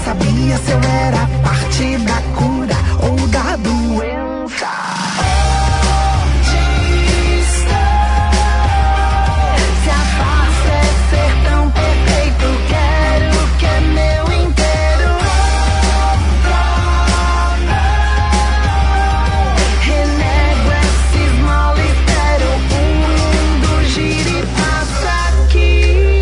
sabia se eu era parte da cura ou da doença. Onde estou? Se a paz é ser tão perfeito, quero que é meu inteiro. Renego esse mal, espero o mundo gire e passa aqui.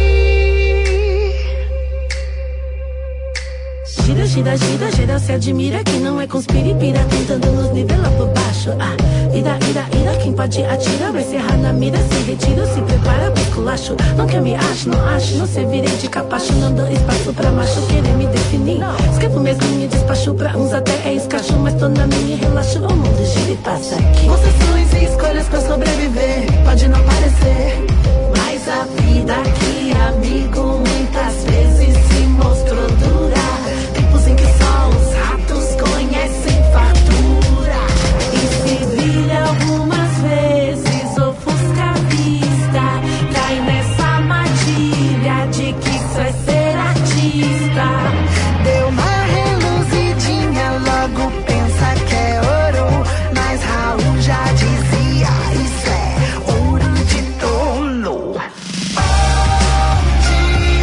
Gira, gira, gira, gira, se admira que não é conspira e pira, tentando nos nivelar por baixo. Ira, ira, ira, quem pode atira, vai se errar na mira, se retira, se prepara pro esculacho. Não quer me acho, não servirei de capacho, não dou espaço pra macho querer me definir. Escrevo mesmo e despacho pra uns até é escacho, mas tô na minha e relaxo, o mundo gira e passa aqui. Concessões e escolhas pra sobreviver, pode não parecer, mas a vida aqui, amigo, muitas vezes se mostrou dura. Tempos em que só os ratos conhecem fartura. E se brilha algumas vezes, ofusca a vista, cai nessa armadilha de que isso é ser artista. Deu uma reluzidinha, logo pensa que é ouro, mas Raul já dizia, isso é ouro de tolo. Onde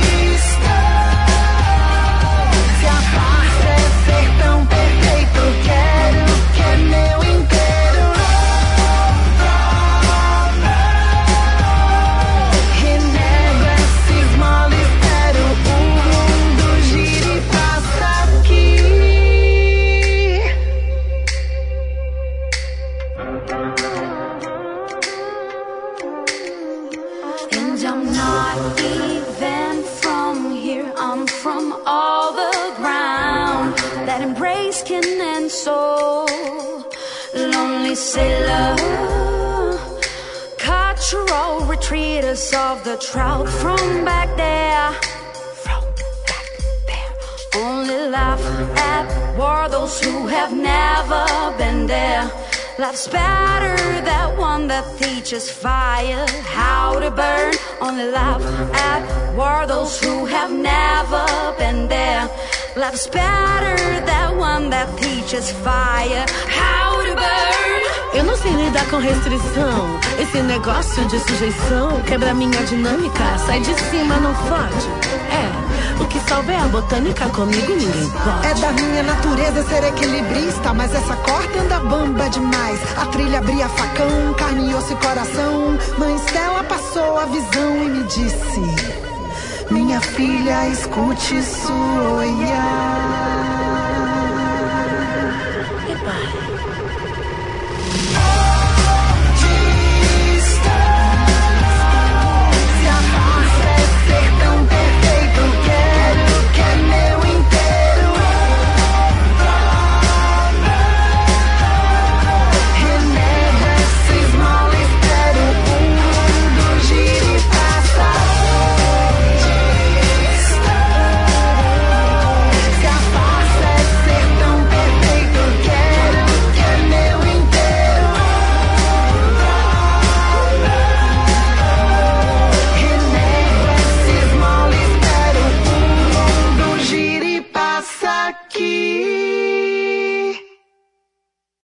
estou? Se a paz é ser tão perfeito, quero que é meu inteiro. Renego esses mole, espero o mundo gire e passa aqui. And I'm not even from here, I'm from all the ground that embrace skin and soul. Lonely sailor, cultural retreaters of the trout from back there. Only laugh at war those who have never been there. Life's better, that one that teaches fire how to burn. Only laugh at war those who have never been there. Life's better, that one that teaches fire how to burn. Eu não sei lidar com restrição, esse negócio de sujeição quebra minha dinâmica, sai de cima, não fode. O que salva é a botânica, comigo ninguém pode. É da minha natureza ser equilibrista, mas essa corda anda bamba demais. A trilha abria facão, carne, osso e coração. Mãe Stella passou a visão e me disse: minha filha, escute isso olhar. E pai? Onde